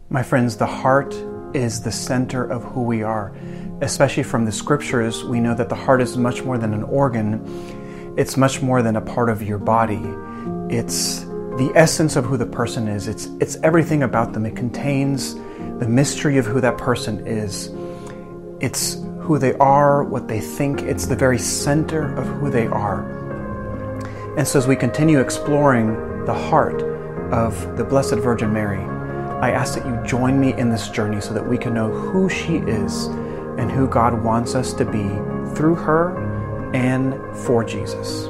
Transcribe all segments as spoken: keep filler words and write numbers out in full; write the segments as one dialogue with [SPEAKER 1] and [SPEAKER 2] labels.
[SPEAKER 1] My friends, the heart is the center of who we are. Especially from the scriptures, we know that the heart is much more than an organ. It's much more than a part of your body. It's the essence of who the person is. It's, it's everything about them. It contains the mystery of who that person is. It's who they are, what they think. It's the very center of who they are. And so as we continue exploring the heart of the Blessed Virgin Mary, I ask that you join me in this journey so that we can know who she is and who God wants us to be through her and for Jesus.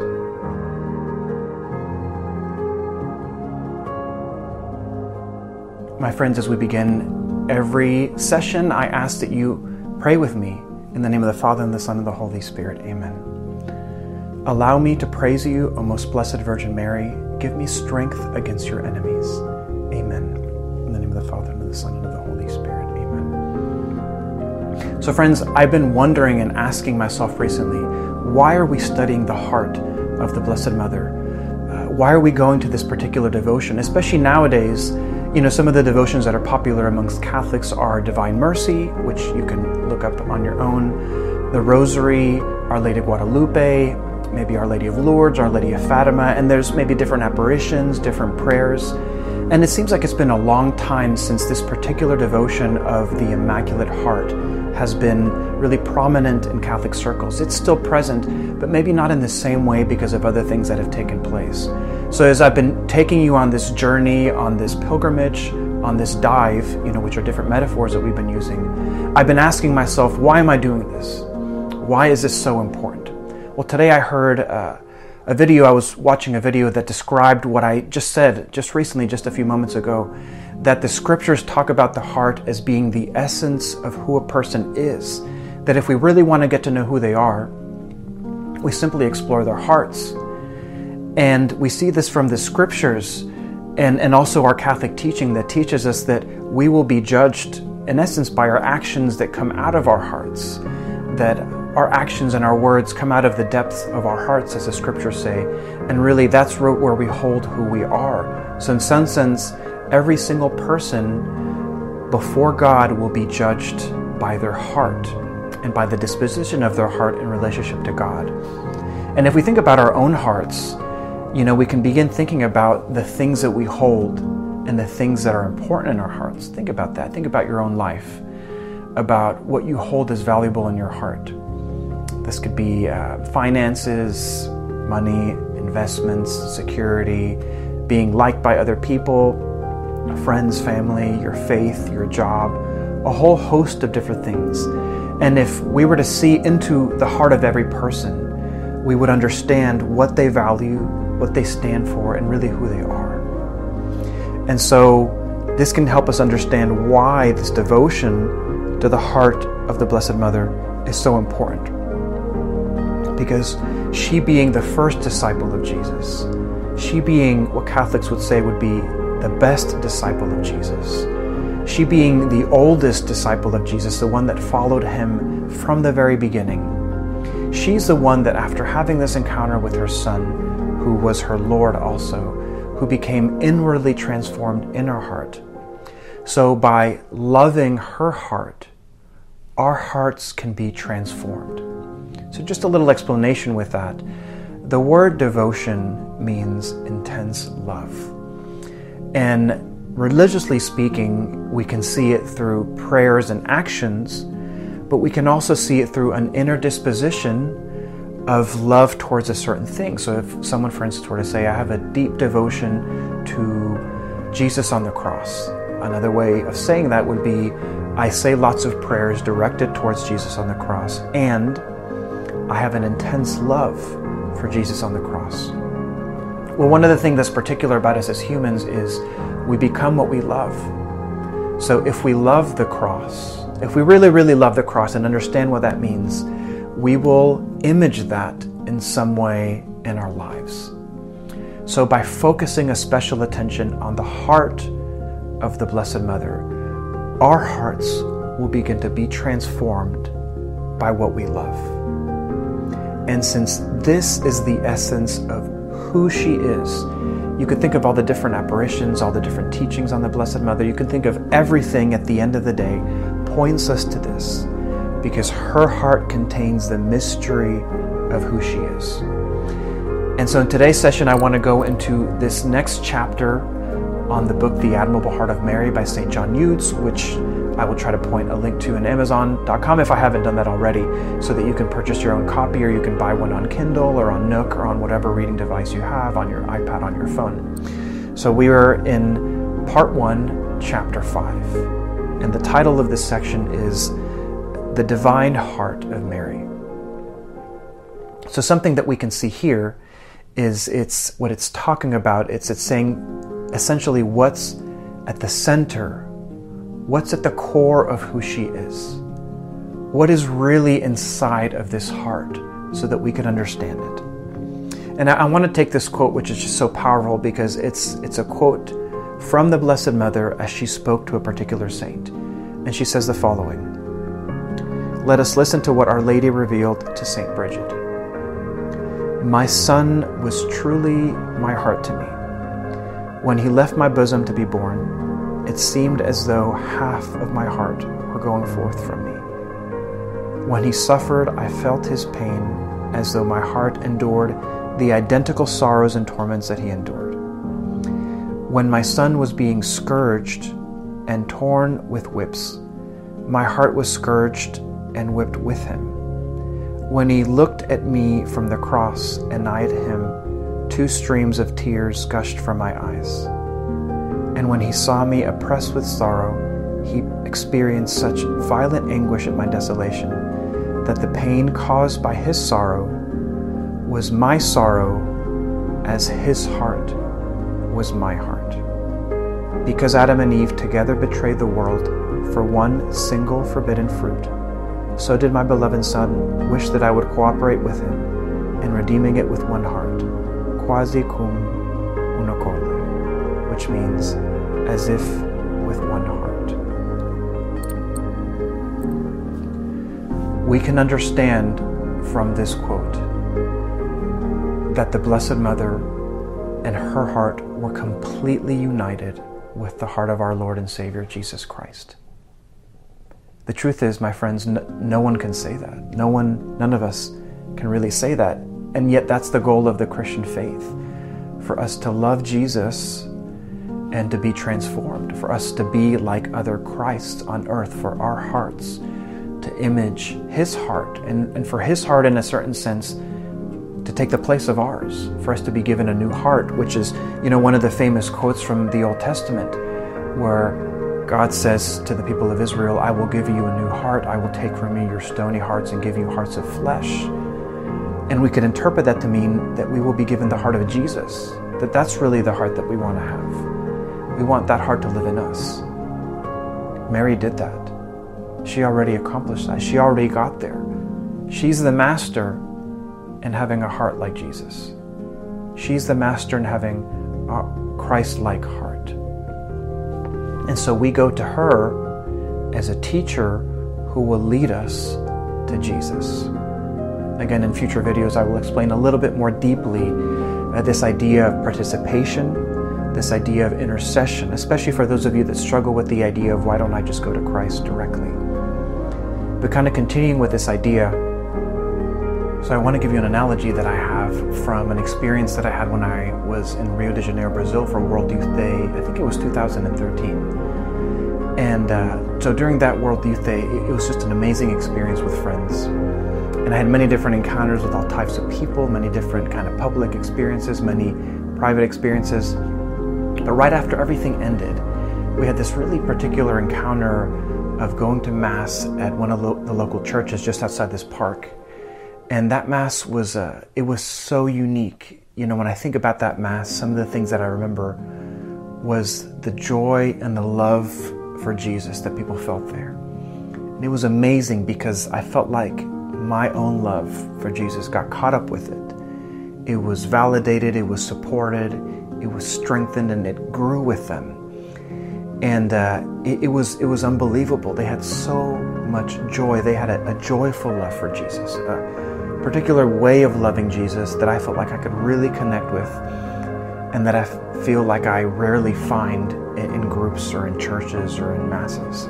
[SPEAKER 1] My friends, as we begin every session, I ask that you pray with me in the name of the Father, and the Son, and the Holy Spirit. Amen. Allow me to praise you, O most blessed Virgin Mary. Give me strength against your enemies. Amen. In the name of the Father, and of the Son, and of the Holy Spirit. Amen. So friends, I've been wondering and asking myself recently, why are we studying the heart of the Blessed Mother? Uh, why are we going to this particular devotion? Especially nowadays, you know, some of the devotions that are popular amongst Catholics are Divine Mercy, which you can look up on your own, the Rosary, Our Lady of Guadalupe, maybe Our Lady of Lourdes, Our Lady of Fatima, and there's maybe different apparitions, different prayers. And it seems like it's been a long time since this particular devotion of the Immaculate Heart has been really prominent in Catholic circles. It's still present, but maybe not in the same way because of other things that have taken place. So as I've been taking you on this journey, on this pilgrimage, on this dive, you know, which are different metaphors that we've been using, I've been asking myself, why am I doing this? Why is this so important? Well, today I heard uh, a video, I was watching a video that described what I just said just recently, just a few moments ago, that the scriptures talk about the heart as being the essence of who a person is. That if we really want to get to know who they are, we simply explore their hearts. And we see this from the scriptures and, and also our Catholic teaching that teaches us that we will be judged, in essence, by our actions that come out of our hearts. That our actions and our words come out of the depths of our hearts, as the scriptures say. And really, that's where we hold who we are. So in some sense, every single person before God will be judged by their heart and by the disposition of their heart in relationship to God. And if we think about our own hearts, you know, we can begin thinking about the things that we hold and the things that are important in our hearts. Think about that. Think about your own life, about what you hold as valuable in your heart. This could be uh, finances, money, investments, security, being liked by other people, friends, family, your faith, your job, a whole host of different things. And if we were to see into the heart of every person, we would understand what they value, what they stand for, and really who they are. And so this can help us understand why this devotion to the heart of the Blessed Mother is so important. Because she being the first disciple of Jesus, she being what Catholics would say would be the best disciple of Jesus, she being the oldest disciple of Jesus, the one that followed him from the very beginning, she's the one that after having this encounter with her Son, who was her Lord also, who became inwardly transformed in her heart. So by loving her heart, our hearts can be transformed. So just a little explanation with that. The word devotion means intense love. And religiously speaking, we can see it through prayers and actions, but we can also see it through an inner disposition of love towards a certain thing. So if someone, for instance, were to say, I have a deep devotion to Jesus on the cross, another way of saying that would be, I say lots of prayers directed towards Jesus on the cross, and I have an intense love for Jesus on the cross. Well, one of the things that's particular about us as humans is we become what we love. So if we love the cross, if we really, really love the cross and understand what that means, we will image that in some way in our lives. So by focusing a special attention on the heart of the Blessed Mother, our hearts will begin to be transformed by what we love. And since this is the essence of who she is, You could think of all the different apparitions, all the different teachings on the Blessed Mother. You can think of everything at the end of the day points us to this, because her heart contains the mystery of who she is. And so in today's session, I want to go into this next chapter on the book, The Admirable Heart of Mary by Saint John Eudes, which I will try to point a link to in amazon dot com if I haven't done that already, so that you can purchase your own copy, or you can buy one on Kindle or on Nook or on whatever reading device you have, on your iPad, on your phone. So we are in part one, chapter five. And the title of this section is The Divine Heart of Mary. So something that we can see here is it's what it's talking about. It's it's saying essentially what's at the center, what's at the core of who she is. What is really inside of this heart, so that we can understand it. And I, I want to take this quote, which is just so powerful, because it's it's a quote from the Blessed Mother as she spoke to a particular saint. And she says the following: "Let us listen to what Our Lady revealed to Saint Bridget. My son was truly my heart to me. When he left my bosom to be born, it seemed as though half of my heart were going forth from me. When he suffered, I felt his pain as though my heart endured the identical sorrows and torments that he endured. When my son was being scourged and torn with whips, my heart was scourged and whipped with him. When he looked at me from the cross and I at him, two streams of tears gushed from my eyes. And when he saw me oppressed with sorrow, he experienced such violent anguish at my desolation that the pain caused by his sorrow was my sorrow, as his heart was my heart. Because Adam and Eve together betrayed the world for one single forbidden fruit, so did my beloved Son wish that I would cooperate with him in redeeming it with one heart, quasi cum una corde, which means as if with one heart." We can understand from this quote that the Blessed Mother and her heart were completely united with the heart of our Lord and Savior Jesus Christ. The truth is, my friends, no, no one can say that. No one, none of us can really say that. And yet that's the goal of the Christian faith, for us to love Jesus and to be transformed, for us to be like other Christs on earth, for our hearts to image his heart, and, and for his heart in a certain sense to take the place of ours, for us to be given a new heart, which is, you know, one of the famous quotes from the Old Testament, where God says to the people of Israel, "I will give you a new heart. I will take from you your stony hearts and give you hearts of flesh." And we could interpret that to mean that we will be given the heart of Jesus, that that's really the heart that we want to have. We want that heart to live in us. Mary did that. She already accomplished that. She already got there. She's the master in having a heart like Jesus. She's the master in having a Christ-like heart. And so we go to her as a teacher who will lead us to Jesus. Again, in future videos, I will explain a little bit more deeply uh, this idea of participation, this idea of intercession, especially for those of you that struggle with the idea of why don't I just go to Christ directly. But kind of continuing with this idea, so I want to give you an analogy that I have from an experience that I had when I was in Rio de Janeiro, Brazil for World Youth Day. I think it was two thousand thirteen. And uh, so during that World Youth Day, it, it was just an amazing experience with friends. And I had many different encounters with all types of people, many different kind of public experiences, many private experiences. But right after everything ended, we had this really particular encounter of going to Mass at one of lo- the local churches just outside this park. And that Mass was, uh, it was so unique. You know, when I think about that Mass, some of the things that I remember was the joy and the love for Jesus that people felt there. And it was amazing because I felt like my own love for Jesus got caught up with it. It was validated, it was supported, it was strengthened, and it grew with them. And uh, it, it was it was unbelievable. They had so much joy. They had a, a joyful love for Jesus, a particular way of loving Jesus that I felt like I could really connect with. and that I feel like I rarely find in groups or in churches or in masses.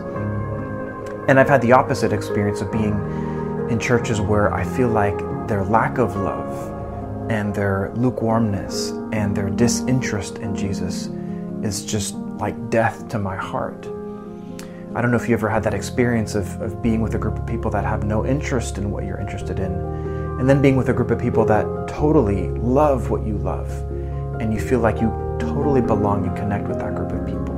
[SPEAKER 1] And I've had the opposite experience of being in churches where I feel like their lack of love and their lukewarmness and their disinterest in Jesus is just like death to my heart. I don't know if you ever had that experience of, of being with a group of people that have no interest in what you're interested in, and then being with a group of people that totally love what you love, and you feel like you totally belong and connect with that group of people.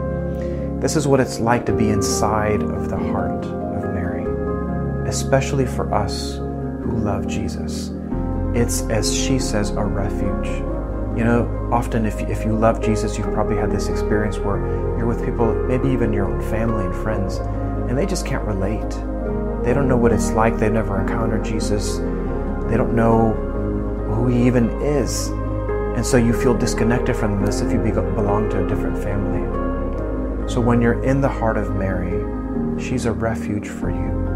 [SPEAKER 1] This is what it's like to be inside of the heart of Mary, especially for us who love Jesus. It's, as she says, a refuge. You know, often if, if you love Jesus, you've probably had this experience where you're with people, maybe even your own family and friends, and they just can't relate. They don't know what it's like. They've never encountered Jesus. They don't know who he even is. And so you feel disconnected from them as if you belong to a different family. So when you're in the heart of Mary, she's a refuge for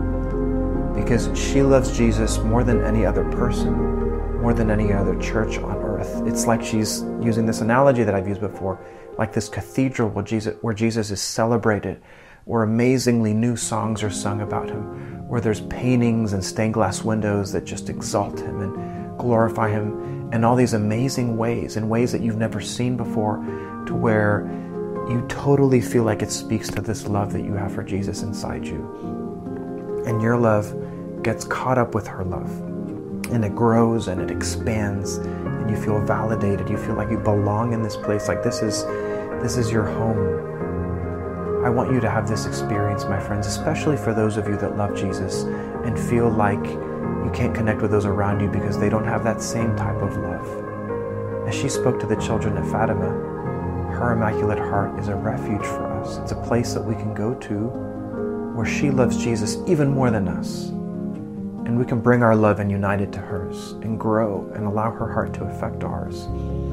[SPEAKER 1] you, because she loves Jesus more than any other person, more than any other church on earth. It's like she's using this analogy that I've used before, like this cathedral where Jesus, where Jesus is celebrated, where amazingly new songs are sung about him, where there's paintings and stained glass windows that just exalt him and glorify him in all these amazing ways, in ways that you've never seen before, to where you totally feel like it speaks to this love that you have for Jesus inside you. And your love gets caught up with her love, and it grows and it expands, and you feel validated. You feel like you belong in this place, like this is this is your home. I want you to have this experience, my friends, especially for those of you that love Jesus and feel like you can't connect with those around you because they don't have that same type of love. As she spoke to the children at Fatima, her Immaculate Heart is a refuge for us. It's a place that we can go to where she loves Jesus even more than us. And we can bring our love and unite it to hers and grow and allow her heart to affect ours.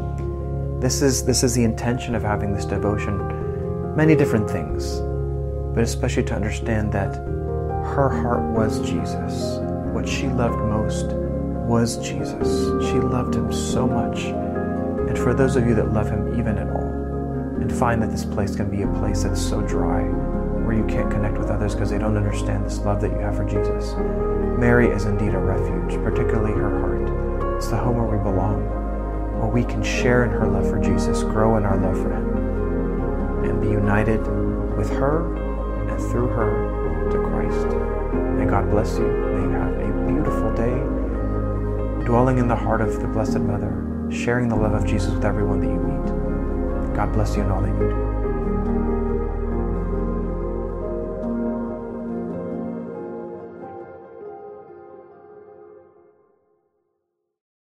[SPEAKER 1] This is, this is the intention of having this devotion. Many different things, but especially to understand that her heart was Jesus. What she loved most was Jesus. She loved him so much. And for those of you that love him even at all, and find that this place can be a place that's so dry, where you can't connect with others because they don't understand this love that you have for Jesus, Mary is indeed a refuge, particularly her heart. It's the home where we belong, where we can share in her love for Jesus, grow in our love for him, and be united with her and through her to Christ. May God bless you. May you have a beautiful day, dwelling in the heart of the Blessed Mother, sharing the love of Jesus with everyone that you meet. God bless you in all that you do.